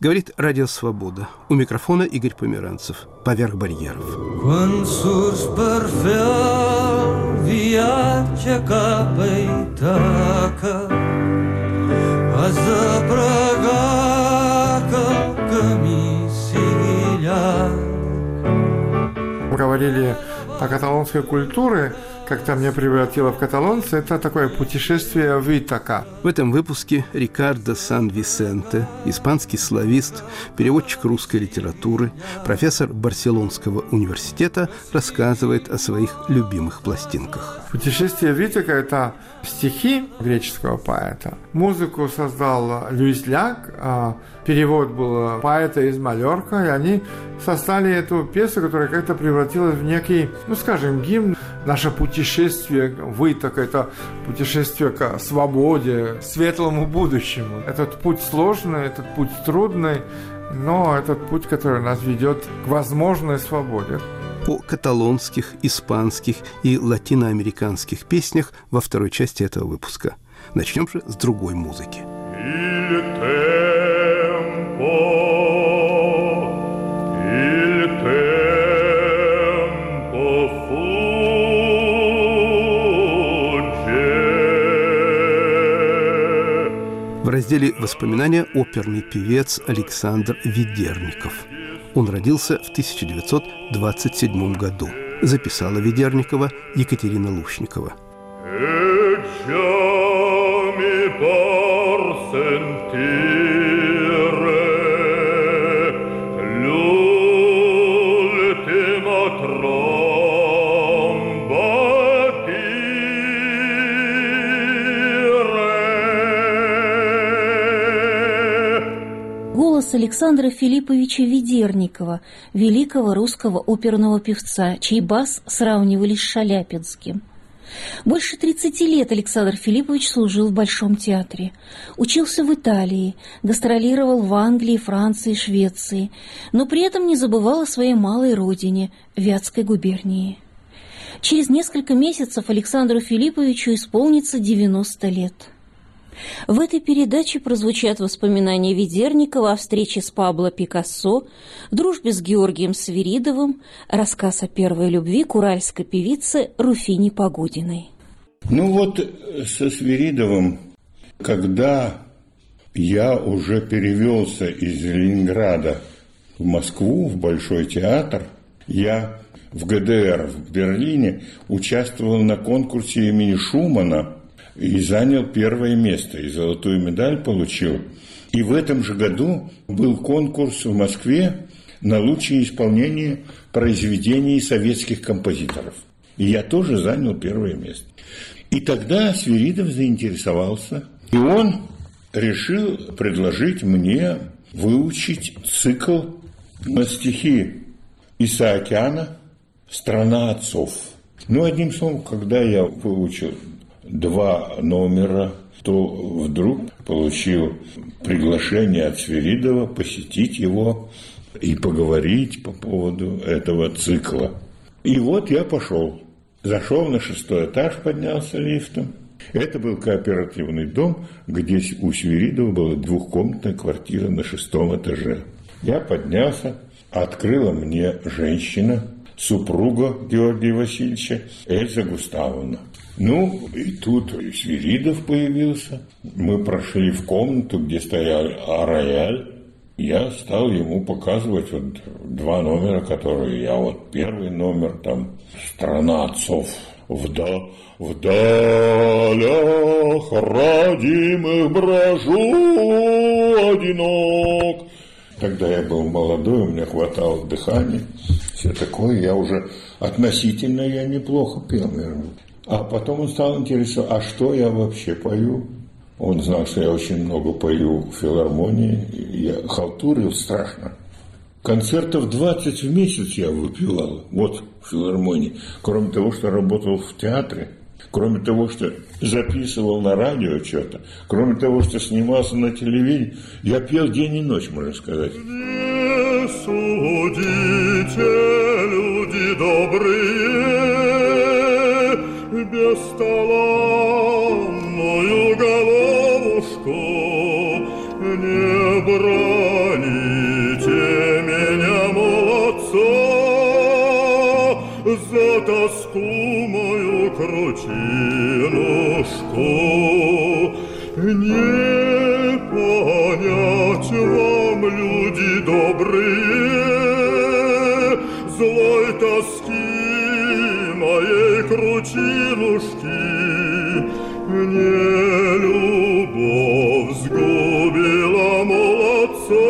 Говорит Радио Свобода. У микрофона Игорь Померанцев. Поверх барьеров. Говорили о каталонской культуре, как-то меня превратило в каталонца, это такое путешествие в Итака. В этом выпуске Рикардо Сан-Висенте, испанский славист, переводчик русской литературы, профессор Барселонского университета, рассказывает о своих любимых пластинках. «Путешествие в Итака» – это стихи греческого поэта. Музыку создал Луис Ляк, а перевод был поэта из Майорка, и они создали эту песню, которая как-то превратилась в некий, скажем, гимн. Наше путешествие в Итак – это путешествие к свободе, светлому будущему. Этот путь сложный, этот путь трудный, но этот путь, который нас ведет к возможной свободе. О каталонских, испанских и латиноамериканских песнях во второй части этого выпуска. Начнем же с другой музыки. В разделе «Воспоминания» оперный певец Александр Ведерников. Он родился в 1927 году. Записала Ведерникова Екатерина Лушникова. Голос Александра Филипповича Ведерникова, великого русского оперного певца, чей бас сравнивали с шаляпинским. Больше 30 лет Александр Филиппович служил в Большом театре. Учился в Италии, гастролировал в Англии, Франции, Швеции, но при этом не забывал о своей малой родине, Вятской губернии. Через несколько месяцев Александру Филипповичу исполнится 90 лет. В этой передаче прозвучат воспоминания Ведерникова о встрече с Пабло Пикассо, дружбе с Георгием Свиридовым, рассказ о первой любви к уральской певице Руфине Погодиной. Со Свиридовым, когда я уже перевелся из Ленинграда в Москву, в Большой театр, я в ГДР, в Берлине, участвовал на конкурсе имени Шумана и занял первое место, и золотую медаль получил. И в этом же году был конкурс в Москве на лучшее исполнение произведений советских композиторов. И я тоже занял первое место. И тогда Свиридов заинтересовался, и он решил предложить мне выучить цикл на стихи Исаакяна «Страна отцов». Одним словом, когда я выучил 2 номера, то вдруг получил приглашение от Свиридова посетить его и поговорить по поводу этого цикла. И вот я пошел. Зашел на 6-й этаж, поднялся лифтом. Это был кооперативный дом, где у Свиридова была 2-комнатная квартира на 6-м этаже. Я поднялся, открыла мне женщина, супруга Георгия Васильевича, Эльза Густавовна. И тут Свиридов появился. Мы прошли в комнату, где стоял рояль. Я стал ему показывать 2 номера, которые я первый номер, там «Страна отцов». В далях родимых брожу одинок. Тогда я был молодой, у меня хватало дыхания. Все такое, я уже относительно неплохо пел, наверное. А потом он стал интересоваться, а что я вообще пою? Он знал, что я очень много пою в филармонии. Я халтурил страшно. Концертов 20 в месяц я выпивал, в филармонии. Кроме того, что работал в театре, кроме того, что записывал на радио что-то, кроме того, что снимался на телевидении, я пел день и ночь, можно сказать. Не судите, люди добрые, бесталанную головушку не брать. гоните меня, молодца, за тоску мою кручинушку. Не понять вам, люди добрые, злой тоски моей кручинушки. Не любовь сгубила молодца,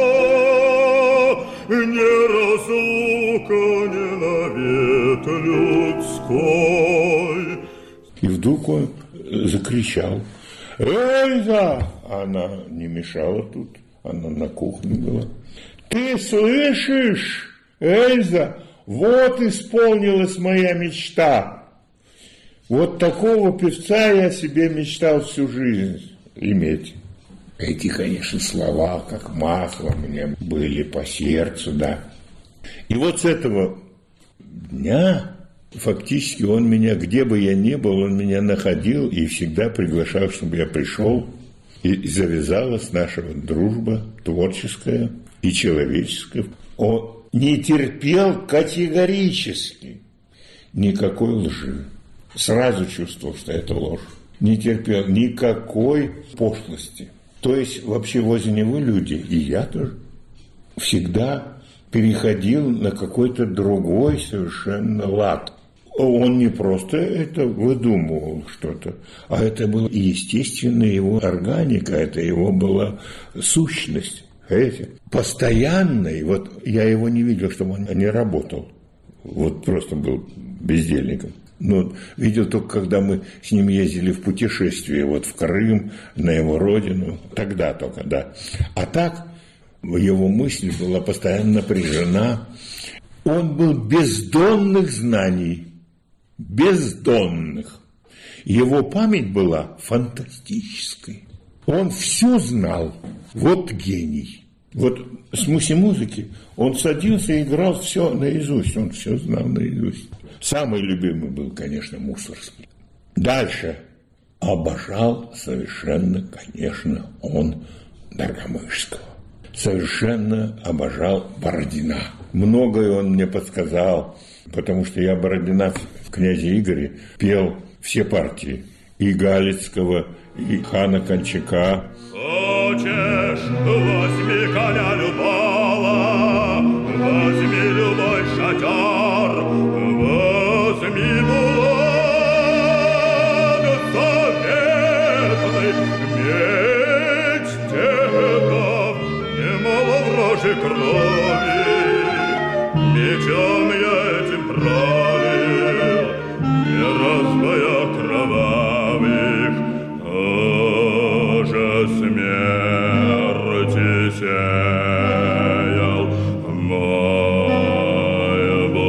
не разлука, не навет людской. И вдруг он закричал: «Эльза!» Она не мешала тут, она на кухне была. «Ты слышишь, Эльза? Вот исполнилась моя мечта. Вот такого певца я себе мечтал всю жизнь иметь». Эти, конечно, слова, как масло, мне были по сердцу, да. И вот с этого дня фактически он меня, где бы я ни был, он меня находил и всегда приглашал, чтобы я пришел. И завязалась наша дружба творческая и человеческая. Он не терпел категорически никакой лжи. Сразу чувствовал, что это ложь. Не терпел никакой пошлости. То есть вообще возле него люди, и я тоже, всегда переходил на какой-то другой совершенно лад. Он не просто это выдумывал что-то, а это была естественная его органика, это его была сущность. Понимаете? Постоянный, вот я его не видел, чтобы он не работал. Вот просто был бездельником. Но видел только, когда мы с ним ездили в путешествие, вот в Крым, на его родину, тогда только, да. А так его мысль была постоянно напряжена. Он был бездонных знаний, бездонных. Его память была фантастической. Он все знал. Вот гений. Вот в смысле музыки он садился и играл все наизусть. Он все знал наизусть. Самый любимый был, конечно, Мусорский. Дальше обожал совершенно, конечно, он Доргомышского. Совершенно обожал Бородина. Многое он мне подсказал, потому что я Бородина в «Князе Игоре» пел все партии. И Галицкого, и хана Кончака. Хочешь, возьми коня любого, возьми любой шатер, возьми булат заветный, медь теков, немало вражьей крови, мечом я этим пролил, не разбоя кровавых, же смерти сеял мой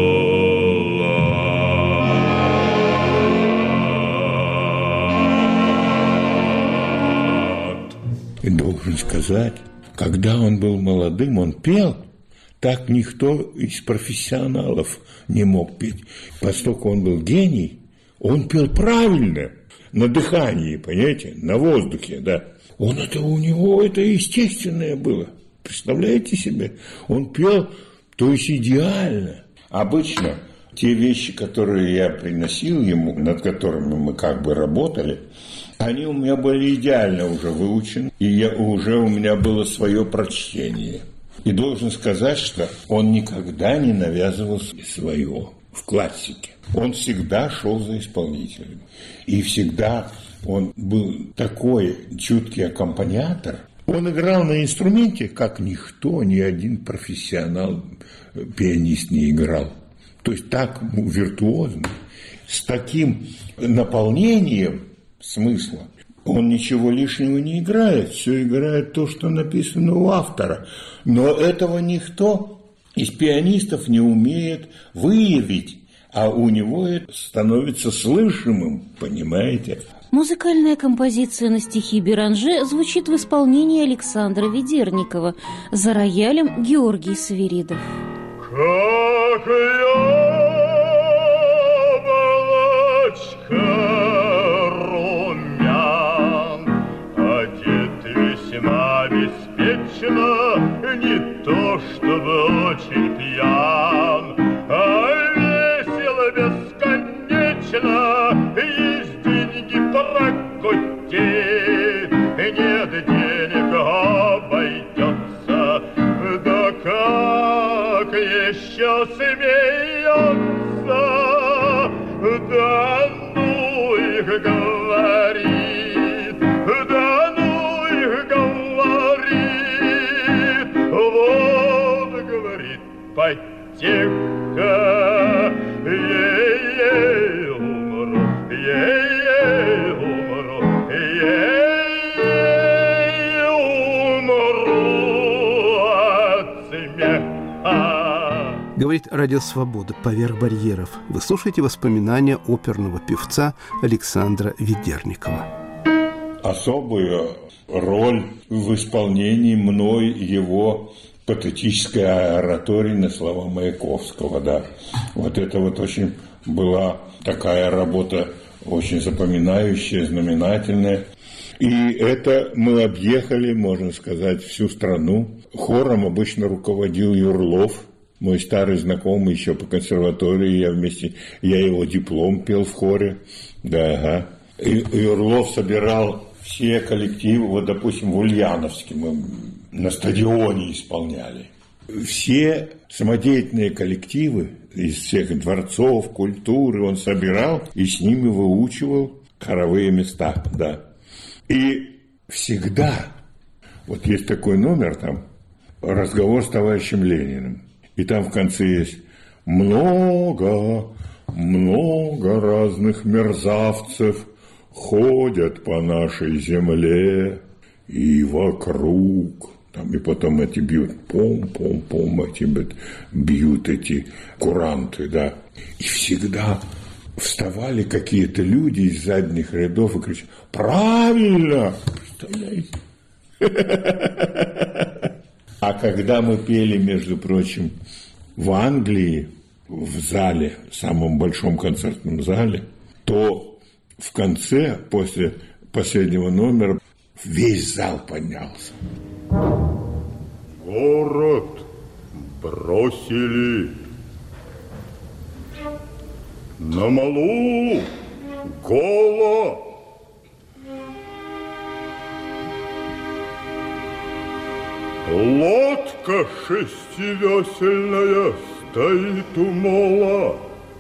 булат. И должен сказать, когда он был молодым, он пел, так никто из профессионалов не мог петь. Поскольку он был гений, он пел правильно, на дыхании, понимаете, на воздухе, да. У него это естественное было. Представляете себе? Он пел, то есть идеально. Обычно те вещи, которые я приносил ему, над которыми мы как бы работали, они у меня были идеально уже выучены, и уже у меня было свое прочтение. И должен сказать, что он никогда не навязывал свое в классике. Он всегда шел за исполнителем. И всегда он был такой чуткий аккомпаниатор. Он играл на инструменте, как никто, ни один профессионал, пианист не играл. То есть так виртуозно, с таким наполнением смысла. Он ничего лишнего не играет, все играет то, что написано у автора. Но этого никто из пианистов не умеет выявить, а у него это становится слышимым, понимаете? Музыкальная композиция на стихи Беранже звучит в исполнении Александра Ведерникова, за роялем Георгий Свиридов. Как яблочко румян, одет весьма беспечно, не то чтобы очень пьян, а весело бесконечно, есть деньги прокутить, нет денег обойдется, да как еще смеется, да ну их говорит, да ну их говорит, вот говорит потеха, ей-ей умру, ей-ей умру, ей-ей умру от смеха. Говорит Радио Свобода «Поверх барьеров». Вы слушаете воспоминания оперного певца Александра Ведерникова. Особую роль в исполнении мной его патетической оратории на слова Маяковского, да. Вот это вот очень была такая работа, очень запоминающая, знаменательная. И это мы объехали, можно сказать, всю страну. Хором обычно руководил Юрлов, мой старый знакомый еще по консерватории, я его диплом пел в хоре, да, ага. И Юрлов собирал все коллективы, вот, допустим, в Ульяновске мы на стадионе исполняли. Все самодеятельные коллективы из всех дворцов, культуры он собирал и с ними выучивал хоровые места, да. И всегда, вот есть такой номер там, разговор с товарищем Лениным. И там в конце есть много разных мерзавцев ходят по нашей земле и вокруг. Там, и потом эти бьют, пом-пом-пом, эти бьют эти куранты, да. И всегда вставали какие-то люди из задних рядов и кричали: правильно! Представляете? А когда мы пели, между прочим, в Англии, в зале, в самом большом концертном зале, то в конце, после последнего номера, весь зал поднялся. Город бросили, на малу голо. Лодка шестивесельная стоит у мола,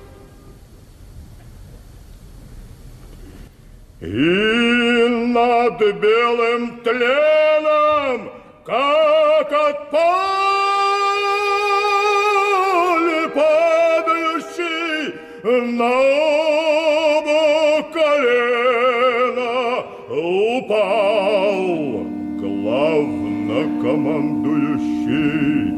и над белым тленом, как от поля падающий, на оба колена упал главнокомандующий.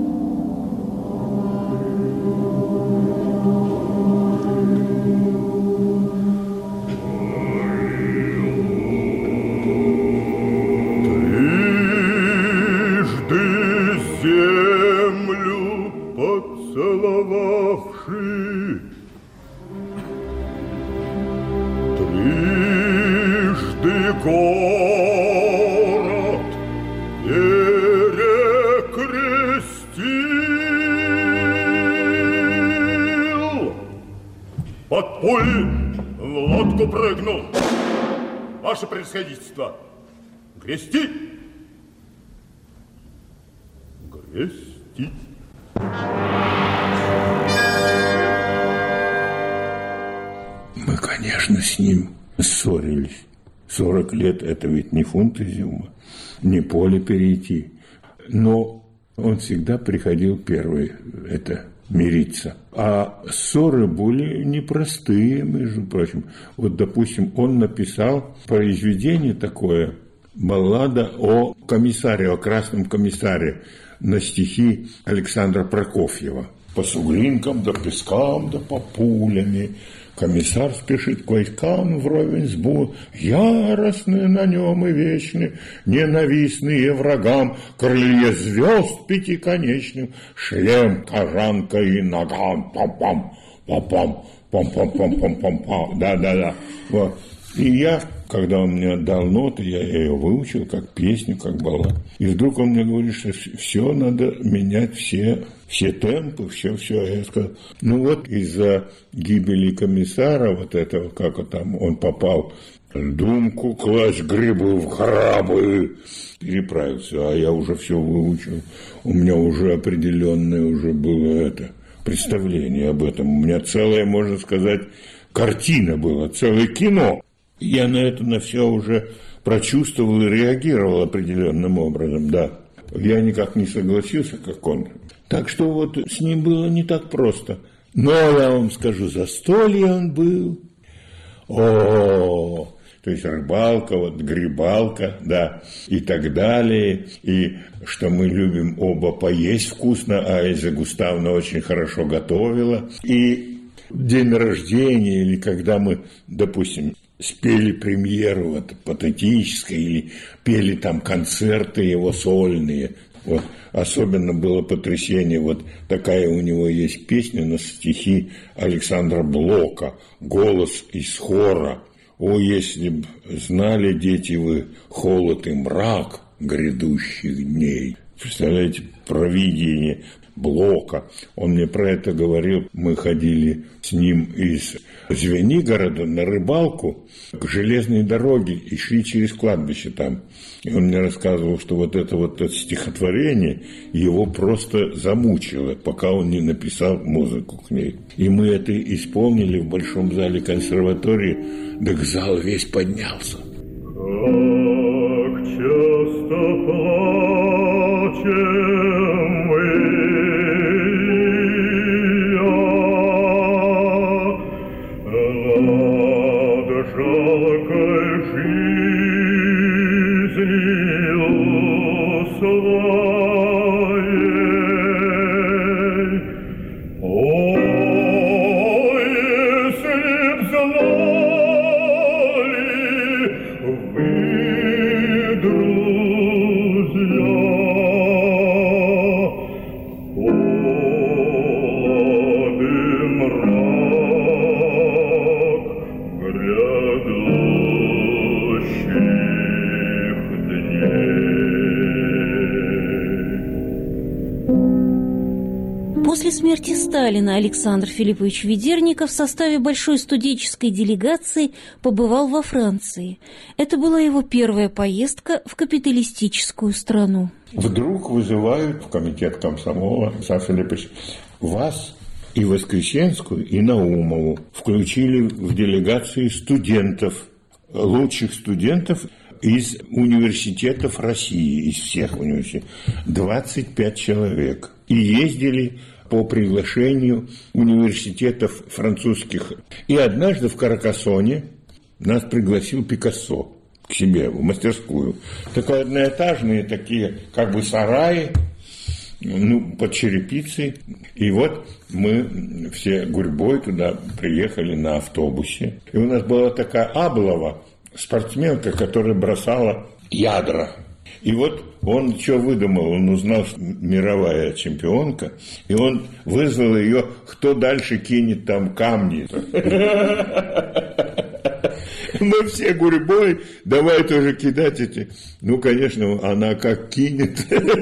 Поцеловавши, трижды город перекрестил, под пуль в лодку прыгнул. Ваше превосходительство, грести! Грести! Мы, конечно, с ним ссорились. 40 лет – это ведь не фунт изюма, не поле перейти. Но он всегда приходил первый, это мириться. А ссоры были непростые, между прочим. Вот, допустим, он написал произведение такое, баллада о комиссаре, о красном комиссаре, на стихи Александра Прокофьева. По суглинкам да пескам да по пулями комиссар спешит к войскам вровень с бурей, яростные на нем и вечны, ненавистные врагам, крылья звезд пятиконечным, шлем, кожанка и ногам, пам-пам, пам-пам, пам-пам-пам-пам-пам, да-да-да. Вот. И я когда он мне отдал ноты, я ее выучил как песню, как баллад. И вдруг он мне говорит, что все надо менять, все темпы, все. Я сказал, ну вот из-за гибели комиссара вот этого, как там он попал, думку класть грибы в грабы, переправился, а я уже все выучил. У меня уже определенное уже было представление об этом. У меня целая, можно сказать, картина была, целое кино. Я на все уже прочувствовал и реагировал определенным образом, да. Я никак не согласился, как он. Так что вот с ним было не так просто. Но я вам скажу, застолье он был. То есть рыбалка, вот грибалка, да, и так далее. И что мы любим оба поесть вкусно, а Эльза Густавовна очень хорошо готовила. И день рождения, или когда мы, допустим, спели премьеру вот, патетической, или пели там концерты его сольные. Вот. Особенно было потрясение, вот такая у него есть песня на стихи Александра Блока «Голос из хора». О, если б знали, дети, вы холод и мрак грядущих дней. Представляете, провидение Блока. Он мне про это говорил. Мы ходили с ним из Звенигорода на рыбалку к железной дороге и шли через кладбище там. И он мне рассказывал, что вот это стихотворение его просто замучило, пока он не написал музыку к ней. И мы это исполнили в Большом зале консерватории, так зал весь поднялся. Как часто плачем мы, над жалкой жизнью своей. О, если б знали вы, друзья, холод и мрак грядущих дней. После смерти Сталина Александр Филиппович Ведерников в составе большой студенческой делегации побывал во Франции. Это была его первая поездка в капиталистическую страну. Вдруг вызывают в комитет комсомола, Александр Филиппович, вас и Воскресенскую, и Наумову включили в делегации студентов, лучших студентов из университетов России, из всех университетов, 25 человек. И ездили по приглашению университетов французских. И однажды в Каркасоне нас пригласил Пикассо к себе в мастерскую. Такие одноэтажные, такие как бы сараи, под черепицей. И вот мы все гурьбой туда приехали на автобусе. И у нас была такая Аблова, спортсменка, которая бросала ядра. И вот он что выдумал? Он узнал, что мировая чемпионка, и он вызвал ее, кто дальше кинет там камни. Мы все гурьбой, давай тоже кидать эти. Ну, конечно, она как кинет.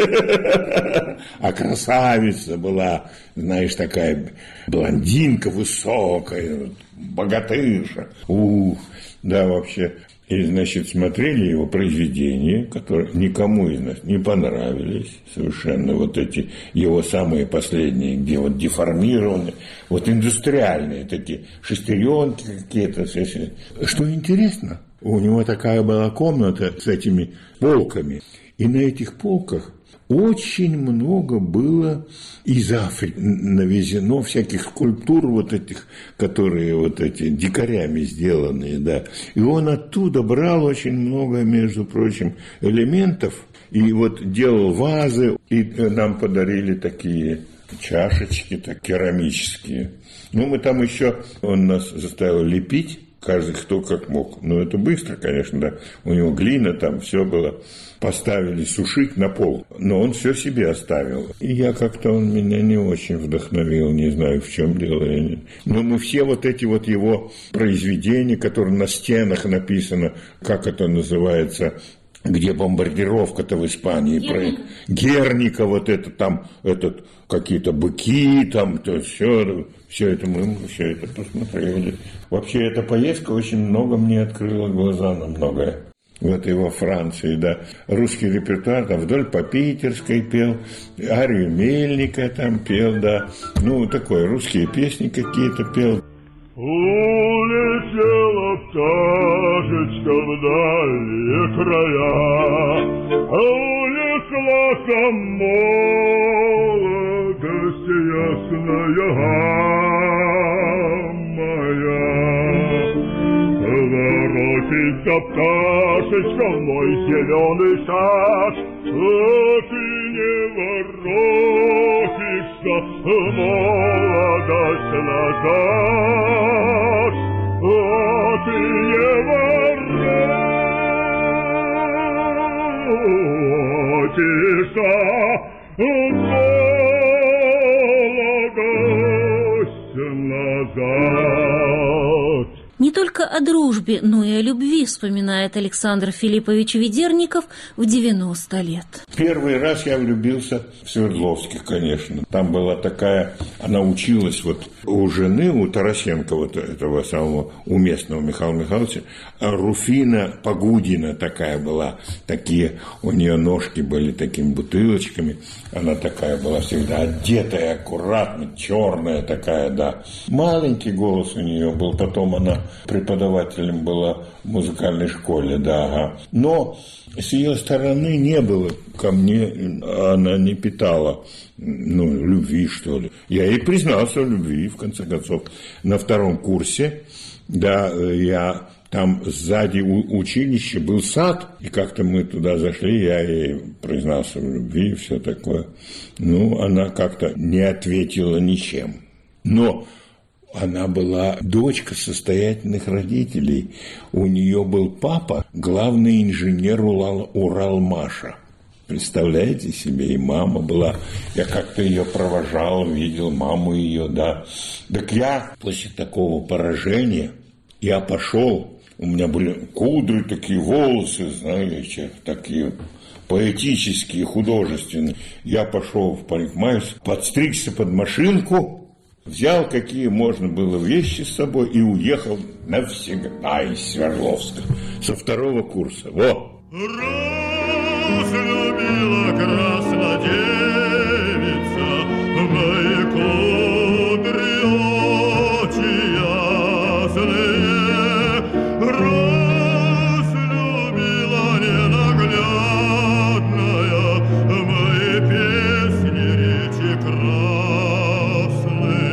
А красавица была, знаешь, такая блондинка высокая, богатырша. Да, вообще. И, значит, смотрели его произведения, которые никому из нас не понравились совершенно. Вот эти его самые последние, где вот деформированные, вот индустриальные такие шестеренки какие-то. Что интересно, у него такая была комната с этими полками. И на этих полках очень много было из Африки навезено всяких скульптур вот этих, которые вот эти дикарями сделанные, да. И он оттуда брал очень много, между прочим, элементов и вот делал вазы, и нам подарили такие чашечки, так керамические. Ну, мы там еще, он нас заставил лепить каждый кто как мог. Ну, это быстро, конечно, да. У него глина там, все было. Поставили сушить на пол, но он все себе оставил. И он меня не очень вдохновил, не знаю, в чем дело. Но мы все вот эти вот его произведения, которые на стенах написано, как это называется, где бомбардировка-то в Испании. Герника, вот это там, какие-то быки, там, то все это мы все это посмотрели. Вообще, эта поездка очень много мне открыла глаза на многое. Вот и во Франции, да. Русский репертуар там вдоль по Питерской пел, арию Мельника там пел, да. Ну, такое, русские песни какие-то пел. Улетела пташечка в дальние края, унесла молодость ясная моя. Воротится пташечка в мой зеленый сад, а ты не воротишься, молодость назад, а ты не воротишься, молодость назад. Не только о дружбе, но и о любви вспоминает Александр Филиппович Ведерников в 90 лет. Первый раз я влюбился в Свердловских, конечно. Там была такая, она училась вот у жены, у Тарасенко, вот этого самого уместного Михаила Михайловича, Руфина Погудина такая была, такие у нее ножки были такими бутылочками, она такая была всегда одетая, аккуратно, черная такая, да. Маленький голос у нее был, потом она преподавателем была в музыкальной школе, да, ага. Но с ее стороны не было ко мне, она не питала, любви, что ли. Я ей признался в любви, в конце концов. На втором курсе, да, я там сзади училища был сад, и как-то мы туда зашли, я ей признался в любви и все такое. Она как-то не ответила ничем. Но она была дочка состоятельных родителей. У нее был папа, главный инженер Уралмаша. Представляете себе, и мама была. Я как-то ее провожал, видел маму ее, да. Так я после такого поражения, я пошел, у меня были кудры, такие волосы, знаете, такие поэтические, художественные. Я пошел в парикмахерскую, подстригся под машинку, взял, какие можно было вещи с собой и уехал навсегда из Свердловска со второго курса. Во! Разлюбила краснодевица мои кудри очи ясные, разлюбила ненаглядная мои песни речи красные.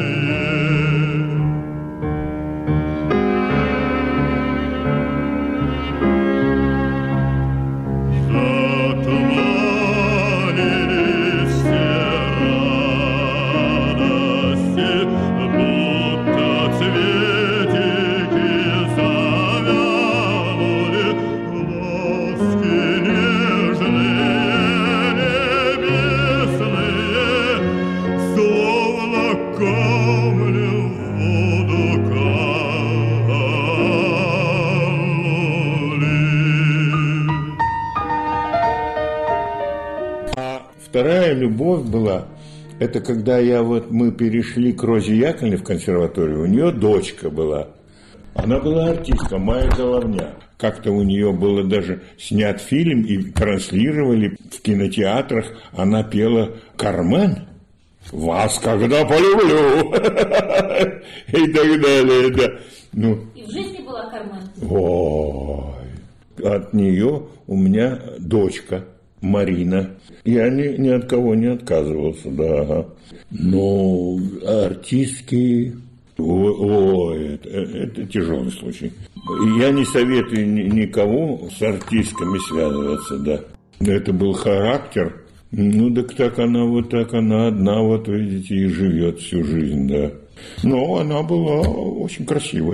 Вторая любовь была, это когда мы перешли к Розе Яковлевне в консерваторию, у нее дочка была. Она была артистка, Майя Головня. Как-то у нее было даже снят фильм и транслировали в кинотеатрах. Она пела «Кармен». «Вас когда полюблю» и так далее, да. И в жизни была Кармен? Ой, от нее у меня дочка Марина. Я ни от кого не отказывался, да. Ага. Но артистки... Ой, это тяжелый случай. Я не советую никого с артистками связываться, да. Это был характер. Так она одна, видите, и живет всю жизнь, да. Но она была очень красивая.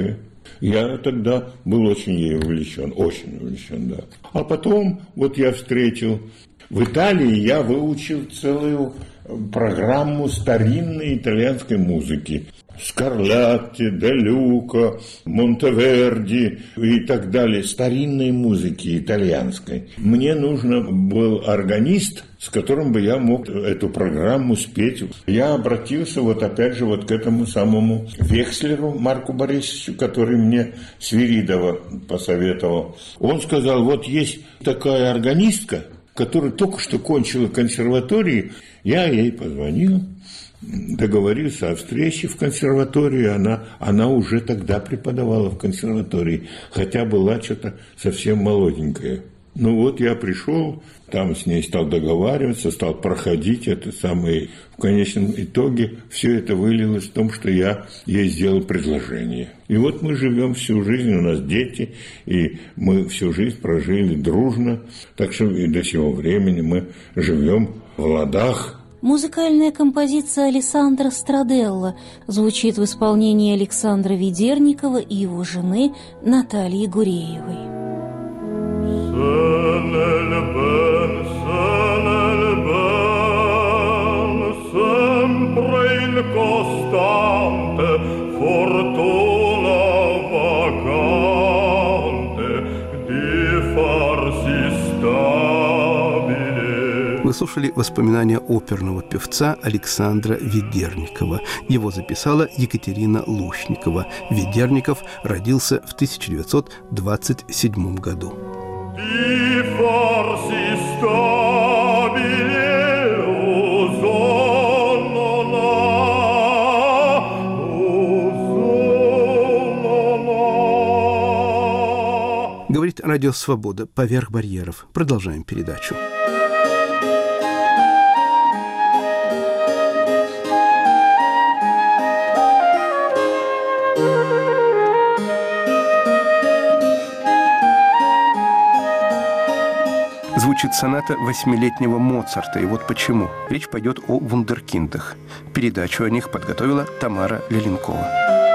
Я тогда был очень ей увлечен, да. А потом вот я встретил в Италии, я выучил целую программу старинной итальянской музыки. Скарлатти, Де Люка, Монтеверди и так далее. Старинной музыки итальянской. Мне нужен был органист, с которым бы я мог эту программу спеть. Я обратился вот опять же вот к этому самому Векслеру Марку Борисовичу, который мне Свиридова посоветовал. Он сказал, вот есть такая органистка, которая только что кончила консерваторию. Я ей позвонил, договорился о встрече в консерватории. Она уже тогда преподавала в консерватории, хотя была что-то совсем молоденькая. Ну вот я пришел, там с ней стал договариваться, стал проходить это самое. В конечном итоге все это вылилось в том, что я ей сделал предложение. И вот мы живем всю жизнь, у нас дети, и мы всю жизнь прожили дружно. Так что и до сего времени мы живем в ладах. Музыкальная композиция Алессандро Страделла звучит в исполнении Александра Ведерникова и его жены Натальи Гуреевой. Вы слушали воспоминания оперного певца Александра Ведерникова. Его записала Екатерина Лушникова. Ведерников родился в 1927 году. Говорит Радио Свобода. Поверх барьеров. Продолжаем передачу. Звучит соната 8-летнего Моцарта. И вот почему. Речь пойдет о вундеркиндах. Передачу о них подготовила Тамара Леленкова.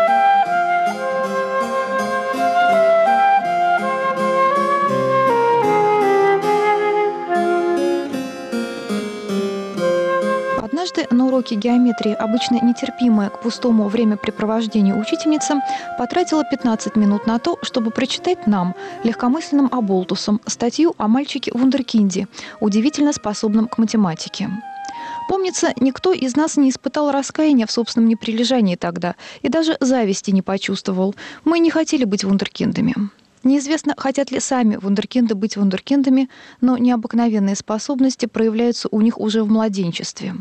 Однажды на уроке геометрии, обычно нетерпимая к пустому времяпрепровождению учительница, потратила 15 минут на то, чтобы прочитать нам, легкомысленным оболтусам, статью о мальчике-вундеркинде, удивительно способном к математике. Помнится, никто из нас не испытал раскаяния в собственном неприлежании тогда и даже зависти не почувствовал. Мы не хотели быть вундеркиндами. Неизвестно, хотят ли сами вундеркинды быть вундеркиндами, но необыкновенные способности проявляются у них уже в младенчестве.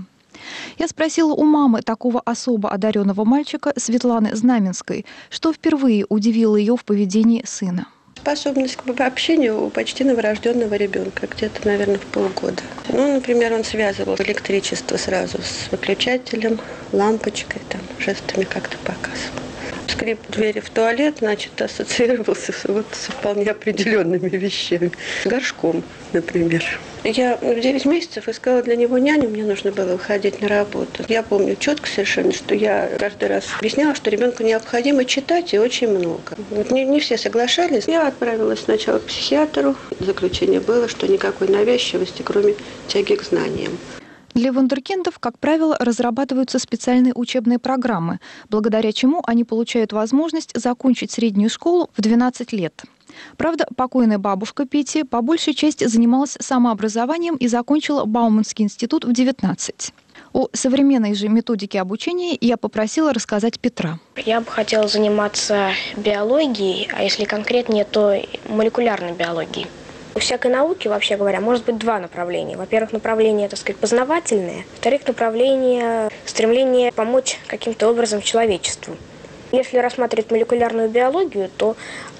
Я спросила у мамы такого особо одаренного мальчика Светланы Знаменской, что впервые удивило ее в поведении сына. Способность к общению у почти новорожденного ребенка, где-то, наверное, в полгода. Ну, например, он связывал электричество сразу с выключателем, лампочкой, там, жестами как-то показывал. Скрип двери в туалет, значит, ассоциировался вот с вполне определенными вещами. С горшком, например. Я в 9 месяцев искала для него няню, мне нужно было выходить на работу. Я помню четко совершенно, что я каждый раз объясняла, что ребенку необходимо читать и очень много. Вот не все соглашались. Я отправилась сначала к психиатру. Заключение было, что никакой навязчивости, кроме тяги к знаниям. Для вундеркиндов, как правило, разрабатываются специальные учебные программы, благодаря чему они получают возможность закончить среднюю школу в 12 лет. Правда, покойная бабушка Пети по большей части занималась самообразованием и закончила Бауманский институт в 19. О современной же методике обучения я попросила рассказать Петра. Я бы хотела заниматься биологией, а если конкретнее, то молекулярной биологией. У всякой науки, вообще говоря, может быть два направления. Во-первых, направление, так сказать, познавательное. Во-вторых, направление стремление помочь каким-то образом человечеству. Если рассматривать молекулярную биологию, то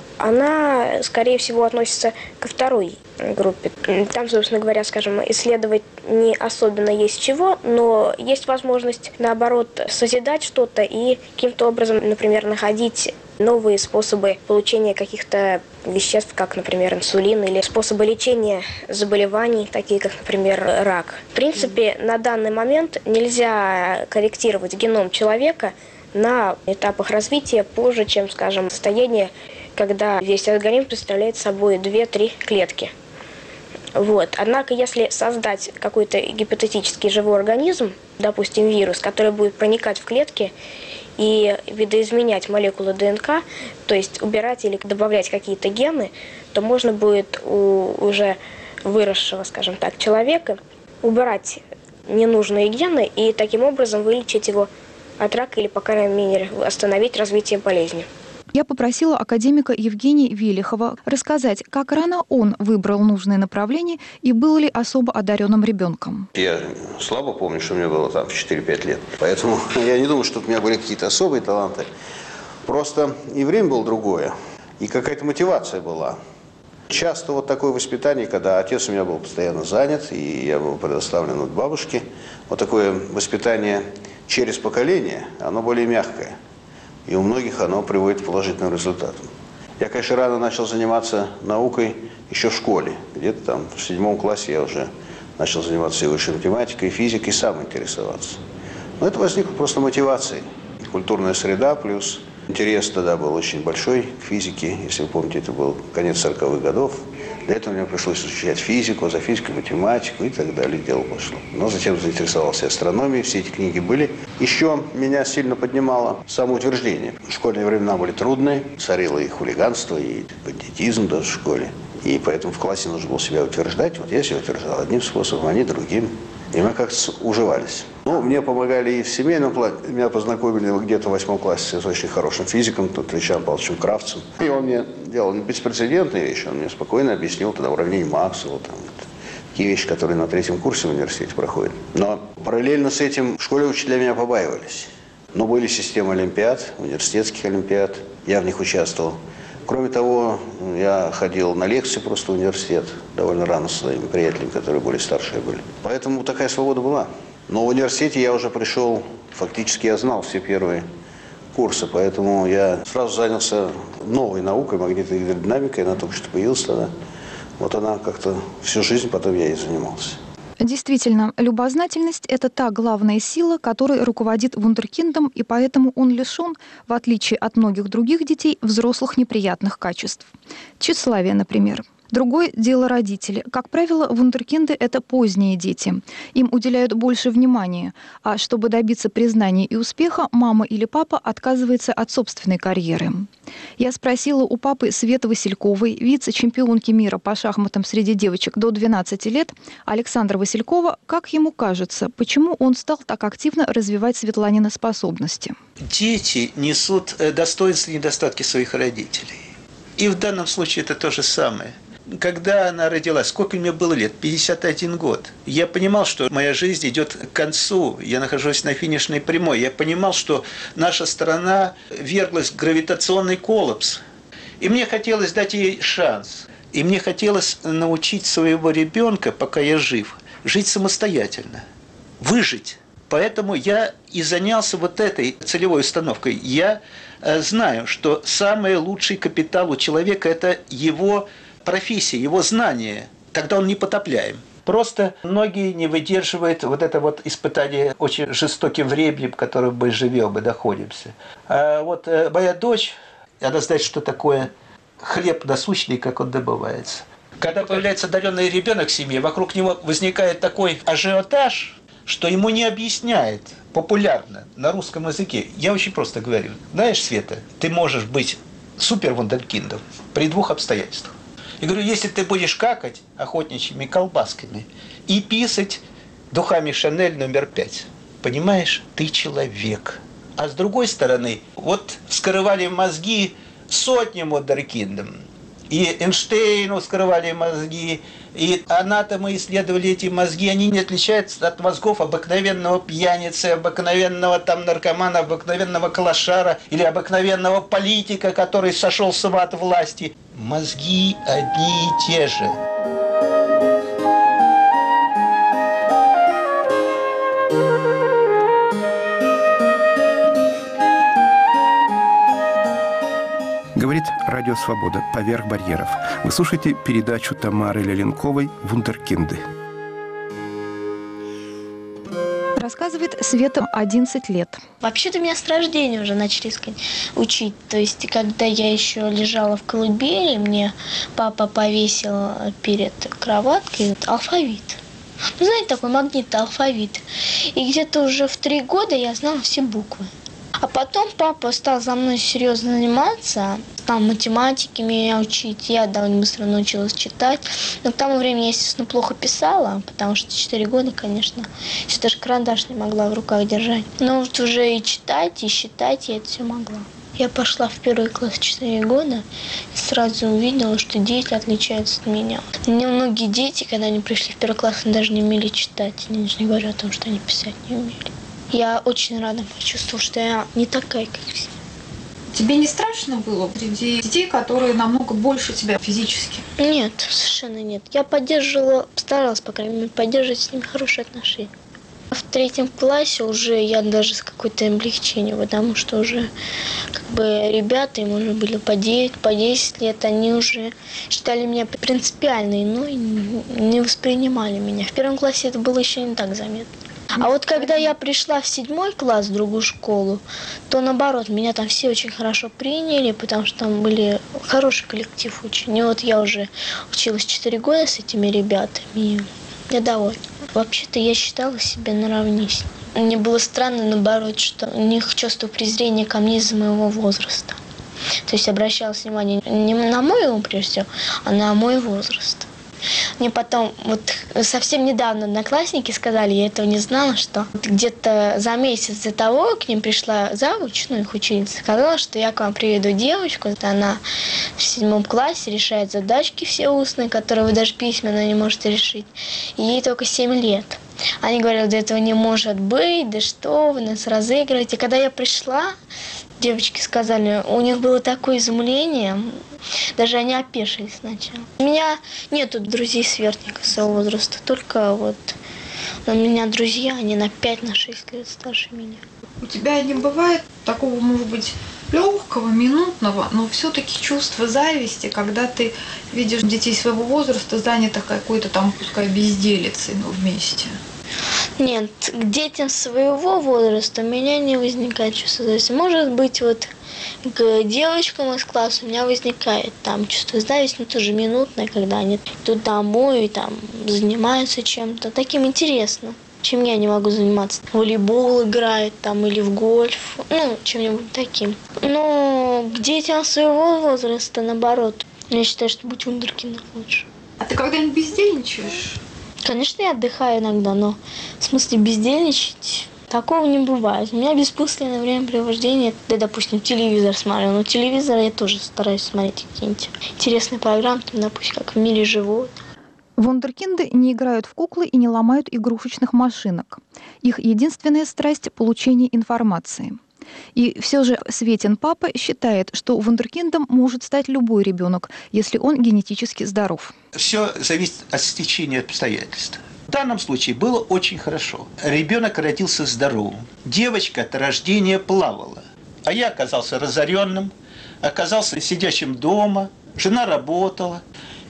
она, скорее всего, относится ко второй группе. Там, собственно говоря, скажем, исследовать не особенно есть чего, но есть возможность, наоборот, созидать что-то и каким-то образом, например, находить новые способы получения каких-то веществ, как, например, инсулин, или способы лечения заболеваний, такие как, например, рак. В принципе, на данный момент нельзя корректировать геном человека на этапах развития позже, чем, скажем, состояние, когда весь организм представляет собой 2-3 клетки. Вот. Однако, если создать какой-то гипотетический живой организм, допустим, вирус, который будет проникать в клетки и видоизменять молекулы ДНК, то есть убирать или добавлять какие-то гены, то можно будет у уже выросшего, скажем так, человека убирать ненужные гены и таким образом вылечить его от рака или, по крайней мере, остановить развитие болезни. Я попросила академика Евгения Велихова рассказать, как рано он выбрал нужное направление и был ли особо одаренным ребенком. Я слабо помню, что мне было там в 4-5 лет. Поэтому я не думаю, что у меня были какие-то особые таланты. Просто и время было другое, и какая-то мотивация была. Часто вот такое воспитание, когда отец у меня был постоянно занят, и я был предоставлен от бабушки, вот такое воспитание через поколение, оно более мягкое. И у многих оно приводит к положительным результатам. Я, конечно, рано начал заниматься наукой еще в школе. Где-то там в 7 классе я уже начал заниматься и высшей математикой, и физикой, сам интересоваться. Но это возникло просто мотивацией. Культурная среда плюс интерес тогда был очень большой к физике. Если вы помните, это был конец 40-х годов. Для этого мне пришлось изучать физику, за физику, математику и так далее. Дело пошло. Но затем заинтересовался астрономией. Все эти книги были. Еще меня сильно поднимало самоутверждение. Школьные времена были трудные. Царило и хулиганство, и бандитизм даже в школе. И поэтому в классе нужно было себя утверждать. Вот я себя утверждал одним способом, они другим. И мы как-то уживались. Ну, мне помогали и в семейном плане. Меня познакомили где-то в 8 классе с очень хорошим физиком, Ильичем Павловичем Кравцем. И он мне делал беспрецедентные вещи. Он мне спокойно объяснил тогда уравнение Максвелла, такие вещи, которые на 3-м курсе в университете проходят. Но параллельно с этим в школе учителя меня побаивались. Но были системы олимпиад, университетских олимпиад. Я в них участвовал. Кроме того, я ходил на лекции просто в университет довольно рано с своими приятелями, которые более старшие были. Поэтому такая свобода была. Но в университете я уже пришел, фактически я знал все первые курсы, поэтому я сразу занялся новой наукой, магнитной гидродинамикой, она только что появилась тогда. Вот она как-то всю жизнь потом я и занимался. Действительно, любознательность – это та главная сила, которой руководит вундеркиндом, и поэтому он лишен, в отличие от многих других детей, взрослых неприятных качеств. Тщеславие, например. Другое дело родители. Как правило, вундеркинды – это поздние дети. Им уделяют больше внимания. А чтобы добиться признания и успеха, мама или папа отказывается от собственной карьеры. Я спросила у папы Светы Васильковой, вице-чемпионки мира по шахматам среди девочек до 12 лет, Александра Василькова, как ему кажется, почему он стал так активно развивать Светланины способности. Дети несут достоинства и недостатки своих родителей. И в данном случае это то же самое. Когда она родилась, сколько мне было лет? 51 год. Я понимал, что моя жизнь идет к концу. Я нахожусь на финишной прямой. Я понимал, что наша страна верглась в гравитационный коллапс. И мне хотелось дать ей шанс. И мне хотелось научить своего ребенка, пока я жив, жить самостоятельно, выжить. Поэтому я и занялся вот этой целевой установкой. Я знаю, что самый лучший капитал у человека – это его профессия, его знания, тогда он непотопляем. Просто многие не выдерживают вот это вот испытание очень жестоким временем, в котором мы живем и находимся. А вот моя дочь, она знает, что такое хлеб насущный, как он добывается. Когда появляется одаренный ребенок в семье, вокруг него возникает такой ажиотаж, что ему не объясняет популярно на русском языке. Я очень просто говорю. Знаешь, Света, ты можешь быть супер-вундеркиндом при 2 обстоятельствах. Я говорю, если ты будешь какать охотничьими колбасками и писать духами Шанель номер 5, понимаешь, ты человек. А с другой стороны, вот вскрывали мозги сотням вундеркиндам. И Эйнштейну вскрывали мозги, и анатомы исследовали эти мозги. Они не отличаются от мозгов обыкновенного пьяницы, обыкновенного там наркомана, обыкновенного клошара или обыкновенного политика, который сошелся в ад власти. Мозги одни и те же. Говорит Радио Свобода «Поверх барьеров». Вы слушаете передачу Тамары Леленковой «Вундеркинды». Рассказывает Света, 11 лет. Вообще-то меня с рождения уже начали учить. То есть, когда я еще лежала в колыбели, мне папа повесил перед кроваткой алфавит. Ну, знаете, такой магнитный алфавит. И где-то уже в 3 года я знала все буквы. А потом папа стал за мной серьезно заниматься, стал математике меня учить, я довольно быстро научилась читать. Но к тому времени я, естественно, плохо писала, потому что 4 года, конечно, еще даже карандаш не могла в руках держать. Но вот уже и читать, и считать я это все могла. Я пошла в 1 класс в 4 года и сразу увидела, что дети отличаются от меня. Многие дети, когда они пришли в 1 класс, они даже не умели читать, я не говорю о том, что они писать не умели. Я очень рада почувствовала, что я не такая, как все. Тебе не страшно было среди детей, которые намного больше тебя физически? Нет, совершенно нет. Я старалась, по крайней мере, поддерживать с ними хорошие отношения. В 3 классе уже я даже с какой-то облегчением, потому что уже ребята, им уже были по 9, по 10 лет, они уже считали меня принципиальной, но не воспринимали меня. В 1 классе это было еще не так заметно. А вот когда я пришла в 7 класс в другую школу, то наоборот, меня там все очень хорошо приняли, потому что там были хороший коллектив очень. И вот я уже училась 4 года с этими ребятами, и я довольна. Вообще-то я считала себя наравне с ними. Мне было странно, наоборот, что у них чувство презрения ко мне из-за моего возраста. То есть обращалось внимание не на мой ум, прежде всего, а на мой возраст. Мне потом, совсем недавно одноклассники сказали, я этого не знала, что где-то за месяц до того к ним пришла завуч, их ученица, сказала, что я к вам приведу девочку, она в 7 классе решает задачки все устные, которые вы даже письменно не можете решить, и ей только 7 лет. Они говорили, да этого не может быть, да что вы нас разыгрываете. И когда я пришла, девочки сказали, у них было такое изумление, даже они опешили сначала. У меня нету друзей-сверстников своего возраста, только у меня друзья, они на 5-6 лет старше меня. У тебя не бывает такого, может быть, легкого, минутного, но все-таки чувства зависти, когда ты видишь детей своего возраста занятых какой-то там, пускай, безделицей, но вместе? Нет, к детям своего возраста у меня не возникает чувство зависти. Может быть, к девочкам из класса у меня возникает там чувство зависти, но тоже минутное, когда они идут домой и там занимаются чем-то таким интересным, чем я не могу заниматься. В волейбол играют там или в гольф, чем-нибудь таким. Но к детям своего возраста, наоборот, я считаю, что быть вундеркиндом лучше. А ты когда-нибудь бездельничаешь? Конечно, я отдыхаю иногда, но в смысле бездельничать такого не бывает. У меня бессмысленное времяпровождение, допустим, телевизор смотрю. Но телевизор я тоже стараюсь смотреть какие-нибудь интересные программы, допустим, как «В мире животных». Вундеркинды не играют в куклы и не ломают игрушечных машинок. Их единственная страсть – получение информации. И все же Светин папа считает, что вундеркиндом может стать любой ребенок, если он генетически здоров. Все зависит от стечения обстоятельств. В данном случае было очень хорошо. Ребенок родился здоровым. Девочка от рождения плавала. А я оказался разоренным, оказался сидящим дома, жена работала.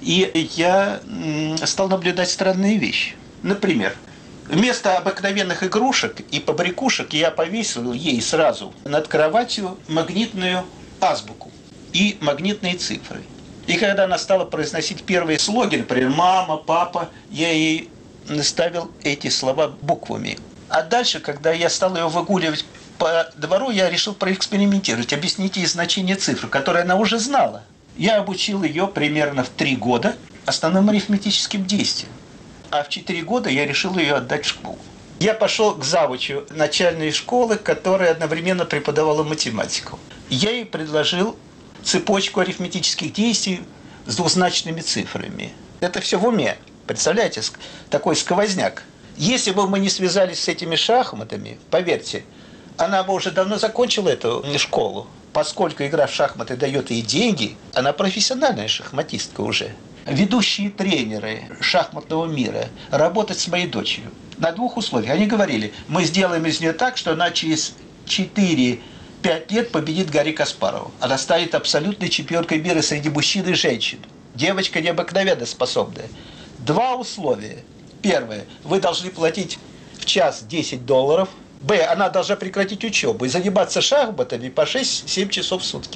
И я стал наблюдать странные вещи. Например, вместо обыкновенных игрушек и побрякушек я повесил ей сразу над кроватью магнитную азбуку и магнитные цифры. И когда она стала произносить первые слоги, например, «мама», «папа», я ей наставил эти слова буквами. А дальше, когда я стал ее выгуливать по двору, я решил проэкспериментировать, объяснить ей значение цифр, которые она уже знала. Я обучил ее примерно в 3 года основным арифметическим действиям. А в 4 года я решил ее отдать в школу. Я пошел к завучу начальной школы, которая одновременно преподавала математику. Я ей предложил цепочку арифметических действий с двузначными цифрами. Это все в уме. Представляете, такой сквозняк. Если бы мы не связались с этими шахматами, поверьте, она бы уже давно закончила эту школу. Поскольку игра в шахматы дает ей деньги, она профессиональная шахматистка уже. Ведущие тренеры шахматного мира работать с моей дочерью на 2 условиях. Они говорили, мы сделаем из нее так, что она через 4-5 лет победит Гарри Каспарову. Она станет абсолютной чемпионкой мира среди мужчин и женщин. Девочка необыкновенно способная. 2 условия. Первое. Вы должны платить в час $10. Б, она должна прекратить учебу и заниматься шахматами по 6-7 часов в сутки.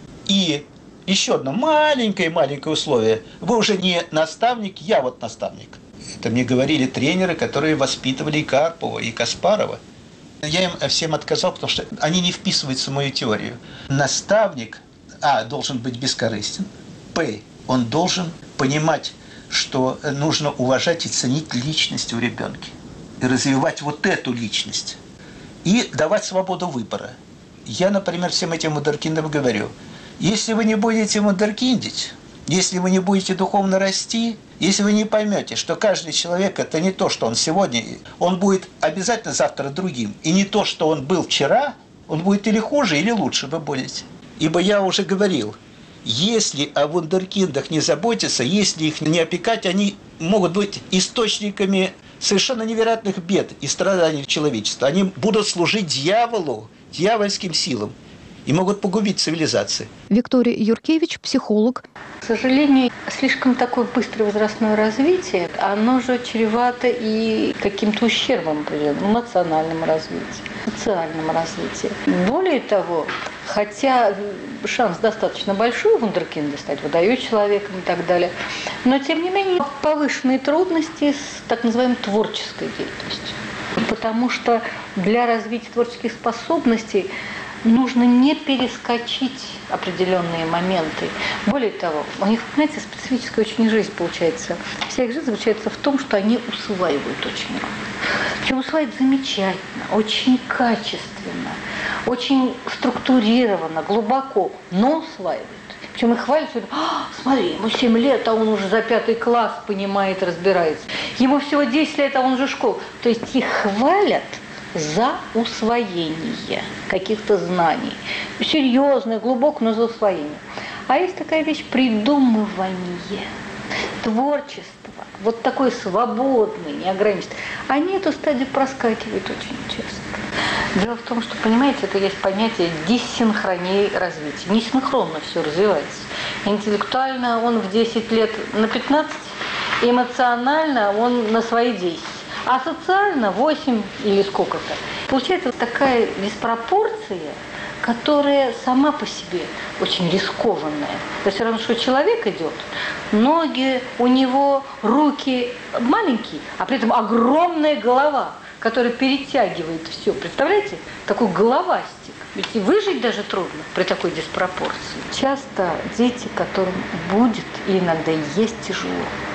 И еще одно маленькое условие. Вы уже не наставник, я вот наставник. Это мне говорили тренеры, которые воспитывали и Карпова, и Каспарова. Я им всем отказал, потому что они не вписываются в мою теорию. Наставник, должен быть бескорыстен. П, он должен понимать, что нужно уважать и ценить личность у ребенка. И развивать вот эту личность. И давать свободу выбора. Я, например, всем этим вундеркиндам говорю, если вы не будете вундеркиндить, если вы не будете духовно расти, если вы не поймете, что каждый человек – это не то, что он сегодня, он будет обязательно завтра другим. И не то, что он был вчера, он будет или хуже, или лучше вы будете. Ибо я уже говорил, если о вундеркиндах не заботиться, если их не опекать, они могут быть источниками совершенно невероятных бед и страданий человечества. Они будут служить дьяволу, дьявольским силам и могут погубить цивилизации. Виктория Юркевич, психолог. К сожалению, слишком такое быстрое возрастное развитие, оно же чревато и каким-то ущербом, эмоциональному развитию, социальному развитию. Более того, хотя шанс достаточно большой вундеркинда стать выдающим человеком и так далее, но тем не менее повышенные трудности с так называемой творческой деятельностью. Потому что для развития творческих способностей нужно не перескочить определенные моменты. Более того, у них, знаете, специфическая очень жизнь получается. Вся их жизнь заключается в том, что они усваивают очень много. Причем усваивают замечательно, очень качественно, очень структурированно, глубоко, но усваивают. Причем их хвалят, что смотри, ему 7 лет, а он уже за 5 класс понимает, разбирается. Ему всего 10 лет, а он уже школу. То есть их хвалят за усвоение каких-то знаний. Серьезное, глубокое, но за усвоение. А есть такая вещь – придумывание, творчество, вот такой свободный, неограниченный. Они эту стадию проскакивают очень часто. Дело в том, что, понимаете, это есть понятие диссинхронии развития. Несинхронно все развивается. Интеллектуально он в 10 лет на 15, эмоционально он на свои 10. А социально 8 или сколько-то. Получается такая диспропорция, которая сама по себе очень рискованная. Это все равно, что человек идет, ноги у него, руки маленькие, а при этом огромная голова, которая перетягивает все. Представляете? Такой головастик. Ведь и выжить даже трудно при такой диспропорции. Часто дети, которым будет и иногда есть тяжело,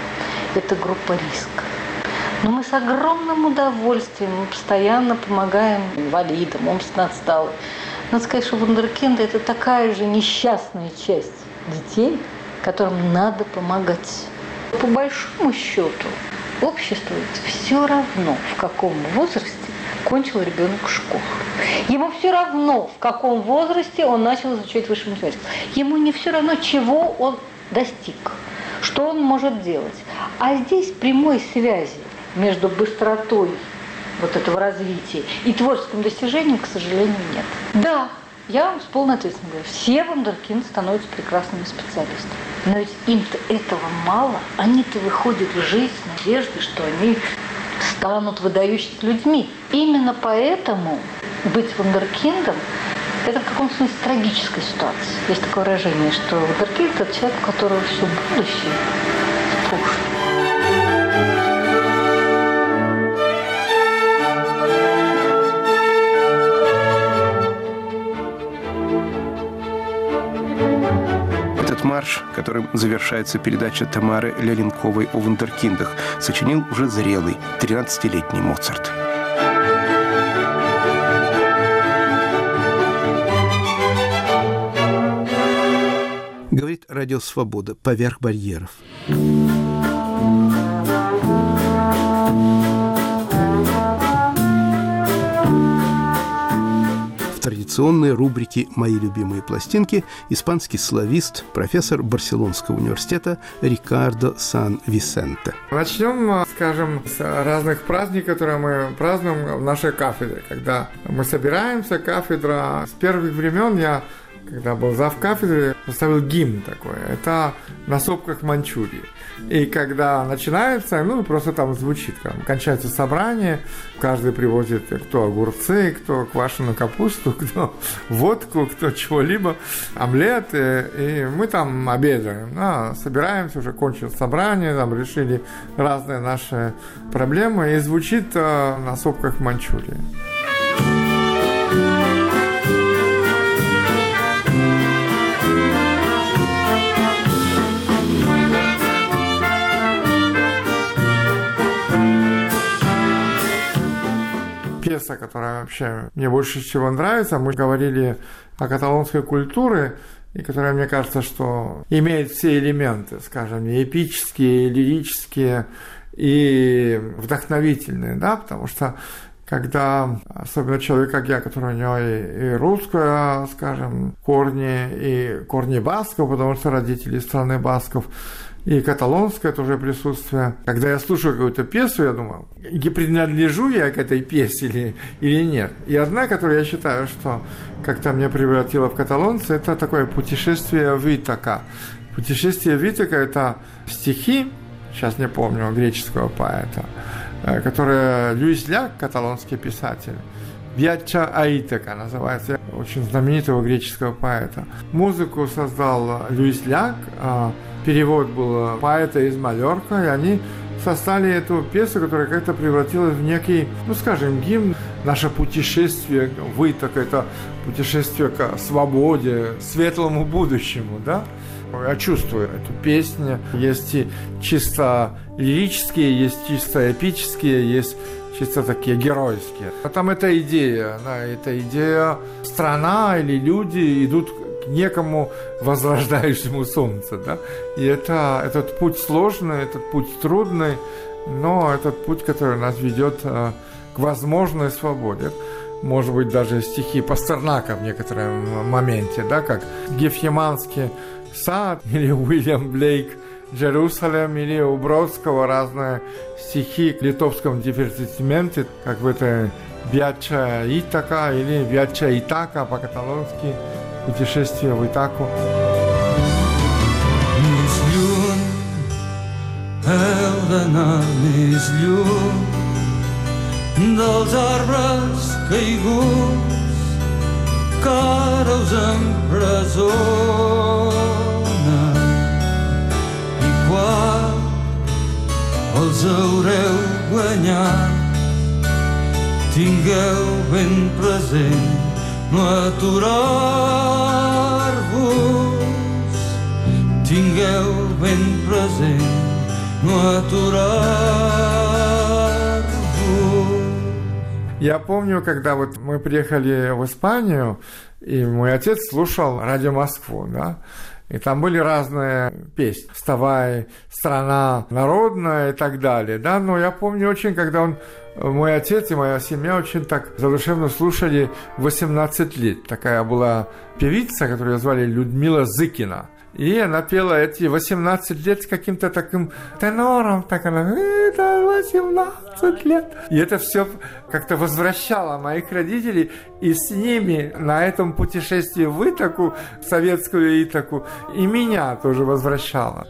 это группа риска. Но мы с огромным удовольствием постоянно помогаем инвалидам, умственно отсталым. Надо сказать, что вундеркинды – это такая же несчастная часть детей, которым надо помогать. По большому счету, обществу все равно, в каком возрасте кончил ребенок школу. Ему все равно, в каком возрасте он начал изучать высшую математику. Ему не все равно, чего он достиг, что он может делать. А здесь прямой связи между быстротой вот этого развития и творческим достижением, к сожалению, нет. Да, я вам с полной ответственностью говорю, все вундеркинды становятся прекрасными специалистами. Но ведь им-то этого мало. Они-то выходят в жизнь с надеждой, что они станут выдающимися людьми. Именно поэтому быть вундеркиндом – это в каком-то смысле трагическая ситуация. Есть такое выражение, что вундеркинд – это человек, у которого все будущее в прошлом. Марш, которым завершается передача Тамары Ляленковой о вундеркиндах, сочинил уже зрелый, 13-летний Моцарт. Говорит Радио Свобода. Поверх барьеров. В традиционной рубрике «Мои любимые пластинки» испанский славист, профессор Барселонского университета Рикардо Сан-Висенте. Начнем, скажем, с разных праздников, которые мы празднуем в нашей кафедре. Когда мы собираемся, кафедра, с первых времен я когда был завкафедры, поставил гимн такой. Это «На сопках Манчжурии». И когда начинается, просто там звучит, кончается собрание, каждый привозит кто огурцы, кто квашеную капусту, кто водку, кто чего-либо, омлет, и мы там обедаем, собираемся, уже кончилось собрание, там решили разные наши проблемы, и звучит «На сопках Манчжурии». Пьеса, которая вообще мне больше всего нравится, мы говорили о каталонской культуре, и которая, мне кажется, что имеет все элементы, скажем, и эпические, и лирические, и вдохновительные, да, потому что когда, особенно человек, как я, который у него и русское, скажем, корни, и корни басков, потому что родители из страны басков, и каталонское тоже присутствие. Когда я слушаю какую-то пьесу, я думаю, принадлежу я к этой пьесе или нет. И одна, которую я считаю, что как-то меня превратила в каталонца, это такое «Путешествие Витака». «Путешествие Витака» – это стихи, сейчас не помню, греческого поэта, которые Луис Ляк, каталонский писатель, «Viaggia a Ítaca» называется, очень знаменитого греческого поэта. Музыку создал Луис Ляк, перевод был поэта из Маллорка, и они создали эту пьесу, которая как-то превратилась в некий, скажем, гимн. Наше путешествие в Итаку, это путешествие к свободе, светлому будущему, да? Я чувствую эту песню. Есть и чисто лирические, есть чисто эпические, есть чисто такие геройские. А там эта идея, эта идея, страна или люди идут к некому возрождающему солнце, да? И этот путь сложный, этот путь трудный, но этот путь, который нас ведет к возможной свободе. Может быть, даже стихи Пастернака в некотором моменте, да, как «Гефсиманский сад» или Уильям Блейк «Джерусалем», или у Бродского разные стихи к литовскому дивертисменте, как в этой «Viaggia Ítaca» или «Viaggia Ítaca» по-каталонски, «Путешествие в Итаку». Més lluny, heu d'anar més lluny dels arbres caiguts que ara us empresonen, i quan els haureu guanyat tingueu ben present no aturar-vos, tingueu ben present no aturar-vos. Я помню, когда вот мы приехали в Испанию, и мой отец слушал радио Москву, да, и там были разные песни. «Вставай, страна народная» и так далее, да, но я помню очень, когда мой отец и моя семья очень так задушевно слушали 18 лет. Такая была певица, которую звали Людмила Зыкина. И она пела эти 18 лет с каким-то таким тенором, так она, это 18 лет. И это все как-то возвращало моих родителей, и с ними на этом путешествии в Итаку, в советскую Итаку, и меня тоже возвращало.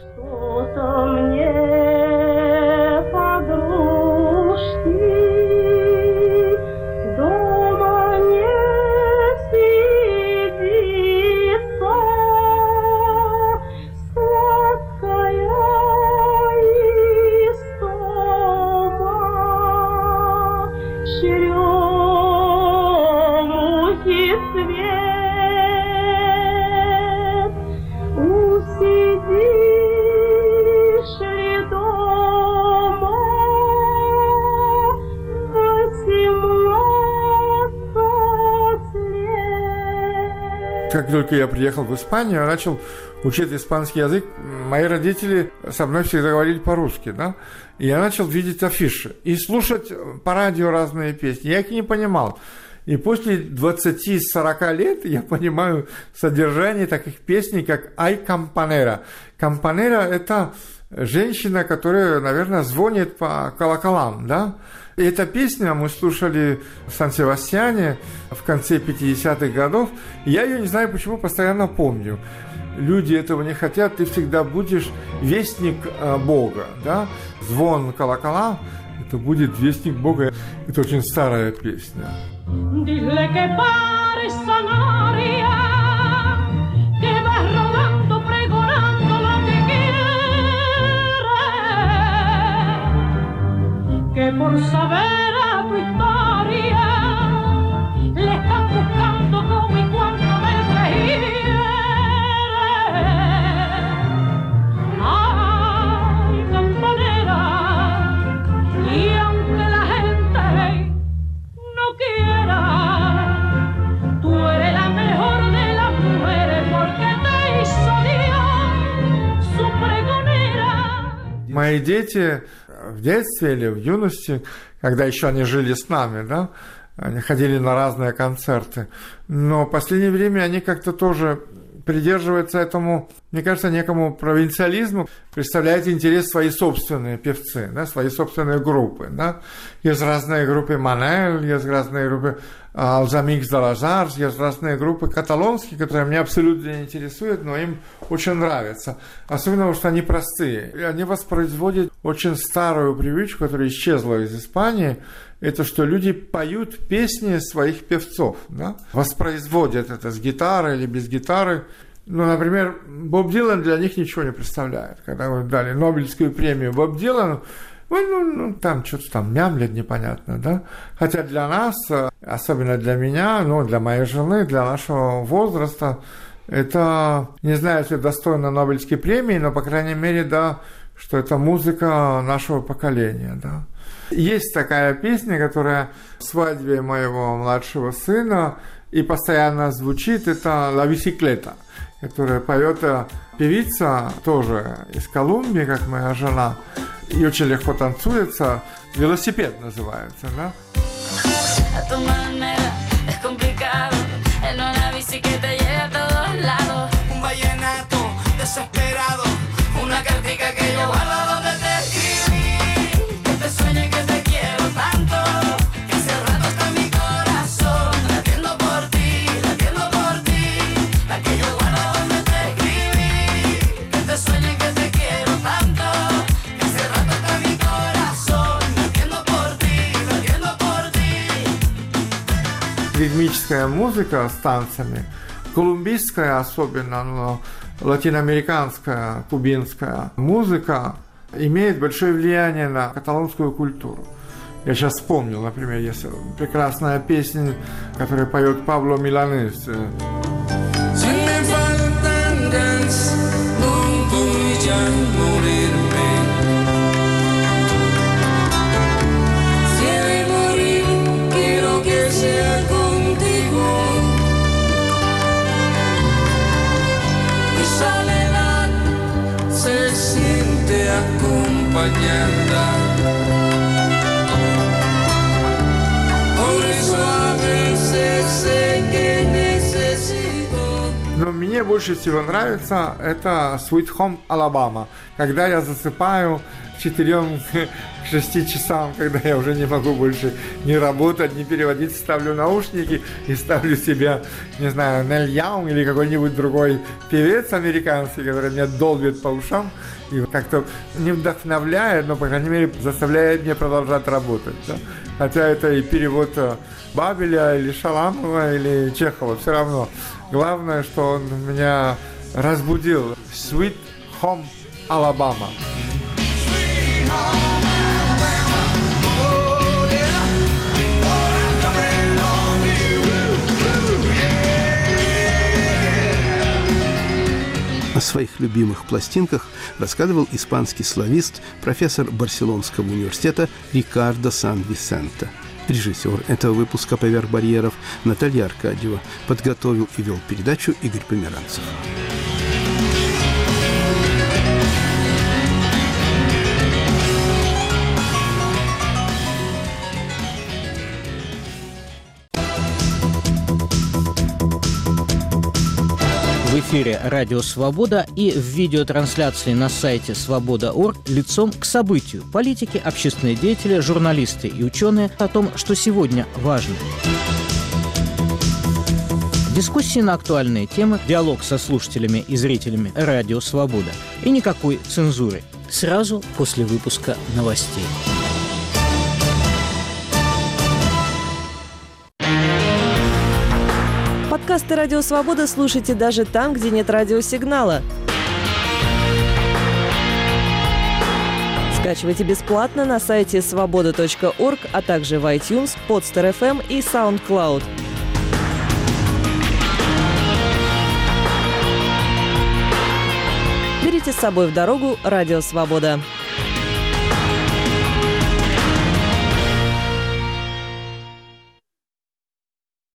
Как только я приехал в Испанию, я начал учить испанский язык. Мои родители со мной всегда говорили по-русски, да? И я начал видеть афиши и слушать по радио разные песни. Я их не понимал. И после 20-40 лет я понимаю содержание таких песней, как «Ай Кампанера». «Кампанера» – это женщина, которая, наверное, звонит по колоколам, да? И эта песня мы слушали в Сан-Себастьяне в конце 50-х годов. Я ее, не знаю почему, постоянно помню. Люди этого не хотят, ты всегда будешь вестник Бога, да? Звон колокола – это будет вестник Бога. Это очень старая песня. Que por saber a tu historia le están buscando cómo y cuándo me reiré. Ay, campanera, y aunque la gente no quiera, tú eres la mejor de las mujeres porque te hizo Dios su pregonera. Мои дети в детстве или в юности, когда еще они жили с нами, да, они ходили на разные концерты. Но в последнее время они как-то тоже придерживаются этому, мне кажется, некому провинциализму, представляют интерес свои собственные певцы, да, свои собственные группы. Да. Есть разные группы Манель, есть разные группы Алзамикс Далазарс, есть разные группы каталонские, которые меня абсолютно не интересуют, но им очень нравятся. Особенно, потому что они простые. И они воспроизводят очень старую привычку, которая исчезла из Испании. Это что люди поют песни своих певцов. Да? Воспроизводят это с гитарой или без гитары. Ну, например, Боб Дилан для них ничего не представляет. Когда мы дали Нобелевскую премию Боб Дилану, там что-то там мямлет непонятно, да? Хотя для нас, особенно для меня, для моей жены, для нашего возраста, это, не знаю, если достойно Нобелевской премии, но, по крайней мере, да, что это музыка нашего поколения, да. Есть такая песня, которая в свадьбе моего младшего сына и постоянно звучит, это «La bicicleta», которая поет певица тоже из Колумбии, как моя жена, и очень легко танцуется. «Велосипед» называется, да? Ритмическая музыка с танцами, колумбийская особенно, но латиноамериканская, кубинская музыка имеет большое влияние на каталонскую культуру. Я сейчас вспомнил, например, есть прекрасная песня, которую поет Пабло Миланés. Но мне больше всего нравится это Sweet Home Alabama, когда я засыпаю к 4-6 часам, когда я уже не могу больше не работать, не переводить, ставлю наушники и ставлю себе, не знаю, Нелл Янг или какой-нибудь другой певец американский, который меня долбит по ушам и как-то не вдохновляет, но, по крайней мере, заставляет меня продолжать работать. Да? Хотя это и перевод Бабеля или Шаламова или Чехова, все равно. Главное, что он меня разбудил. Sweet Home Alabama. О своих любимых пластинках рассказывал испанский славист, профессор Барселонского университета Рикардо Сан-Висенте. Режиссер этого выпуска «Поверх барьеров» Наталья Аркадьева. Подготовил и вел передачу Игорь Померанцев. В эфире «Радио Свобода» и в видеотрансляции на сайте свобода.орг лицом к событию. Политики, общественные деятели, журналисты и ученые о том, что сегодня важно. Дискуссии на актуальные темы, диалог со слушателями и зрителями «Радио Свобода». И никакой цензуры. Сразу после выпуска новостей. Подкасты «Радио Свобода» слушайте даже там, где нет радиосигнала. Скачивайте бесплатно на сайте svoboda.org, а также в iTunes, Podster FM и SoundCloud. Берите с собой в дорогу «Радио Свобода».